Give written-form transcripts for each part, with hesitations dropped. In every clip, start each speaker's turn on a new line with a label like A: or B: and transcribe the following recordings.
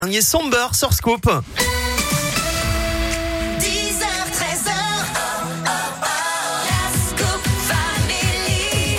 A: Dernier Somber sur Scoop.
B: 10h, 13h, la Scoop Family.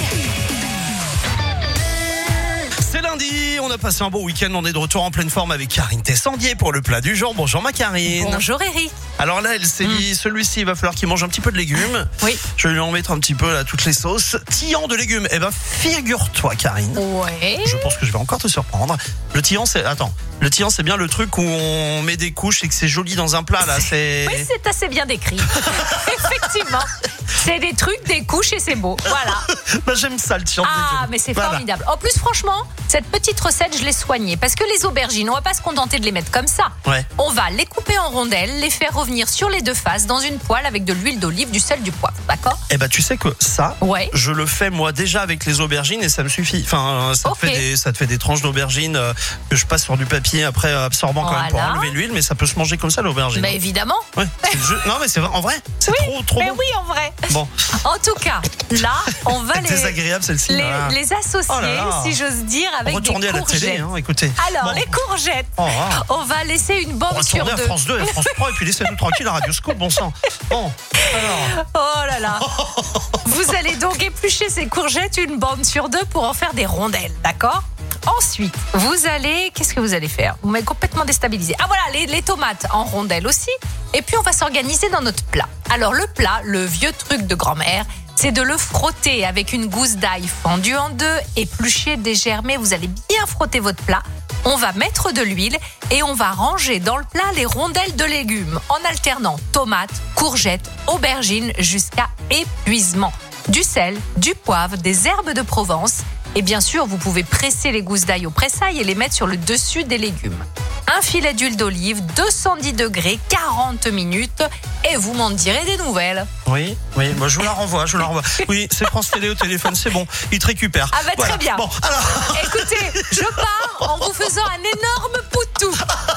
A: C'est lundi, on a passé un beau week-end, on est de retour en pleine forme avec Karine Tessandier pour le plat du jour. Bonjour ma Karine.
C: Bonjour Eric.
A: Alors là, elle s'est dit, celui-ci, il va falloir qu'il mange un petit peu de légumes.
C: Oui.
A: Je vais lui en mettre un petit peu là, toutes les sauces. Tillant de légumes. Eh ben, figure-toi Karine.
C: Ouais.
A: Je pense que je vais encore te surprendre. Le tillant, c'est bien le truc où on met des couches et que c'est joli dans un plat là. C'est.
C: Oui, c'est assez bien décrit. Effectivement. C'est des trucs, des couches et c'est beau. Voilà.
A: Bah, j'aime ça le tillant de légumes.
C: Ah, mais c'est
A: Voilà.
C: formidable. En plus, franchement, cette petite recette, je l'ai soignée. Parce que les aubergines, on va pas se contenter de les mettre comme ça.
A: Ouais.
C: On va les couper en rondelles, les faire revenir sur les deux faces dans une poêle avec de l'huile d'olive, du sel, du poivre. D'accord ?
A: Eh ben, tu sais que ça,
C: Ouais.
A: je le fais moi déjà avec les aubergines et ça me suffit. Enfin, ça,
C: Ok.
A: ça te fait des tranches d'aubergines que je passe sur du papier après absorbant quand même pour
C: Voilà.
A: enlever l'huile, mais ça peut se manger comme ça l'aubergine.
C: Bah évidemment.
A: Ouais, non mais c'est vrai, en vrai, c'est trop
C: Mais
A: bon.
C: oui, en vrai.
A: Bon,
C: En tout cas, là, on va
A: désagréable celle-ci. Voilà.
C: les associer,
A: Oh là là.
C: si j'ose dire,
A: On
C: avec
A: retournait
C: des
A: à la
C: courgettes.
A: télé, hein, écoutez.
C: Alors,
A: Bon.
C: les courgettes,
A: Oh, ah.
C: on va laisser une
A: On
C: bande
A: va
C: sur
A: retourner à
C: deux.
A: France 2 et à France 3 et puis laissez-nous tranquille à Radio Scoop, bon sang. Bon, alors.
C: Oh là là. Vous allez donc éplucher ces courgettes une bande sur deux pour en faire des rondelles, d'accord ? Ensuite, qu'est-ce que vous allez faire ? Vous m'avez complètement déstabilisé. Ah voilà, les tomates en rondelles aussi. Et puis on va s'organiser dans notre plat. Alors le plat, le vieux truc de grand-mère, c'est de le frotter avec une gousse d'ail fendue en deux, épluchée, dégermée. Vous allez bien frotter votre plat. On va mettre de l'huile et on va ranger dans le plat les rondelles de légumes en alternant tomates, courgettes, aubergines jusqu'à épuisement. Du sel, du poivre, des herbes de Provence. Et bien sûr, vous pouvez presser les gousses d'ail au pressail et les mettre sur le dessus des légumes. Un filet d'huile d'olive, 210 degrés, 40 minutes. Et vous m'en direz des nouvelles.
A: Oui, moi je vous la renvoie. Oui, c'est France Télé au téléphone, c'est bon, il te récupère.
C: Ah bah
A: Voilà.
C: très bien.
A: Bon, alors,
C: Écoutez, je pars en vous faisant un énorme poutou.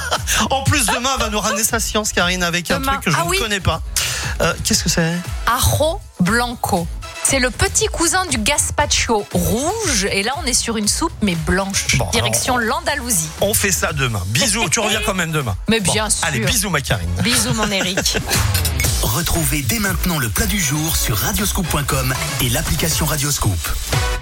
A: en plus demain, va nous ramener sa science, Karine, avec un
C: Demain.
A: truc que je
C: Ah
A: ne
C: oui.
A: connais pas. Qu'est-ce que c'est ?
C: Ajo blanco. C'est le petit cousin du gazpacho rouge. Et là, on est sur une soupe, mais blanche.
A: Bon,
C: Direction l'Andalousie.
A: On fait ça demain. Bisous, tu reviens quand même demain.
C: Mais bien sûr.
A: Allez, bisous ma Karine.
C: Bisous, mon Eric.
D: Retrouvez dès maintenant le plat du jour sur radioscoop.com et l'application Radioscoop.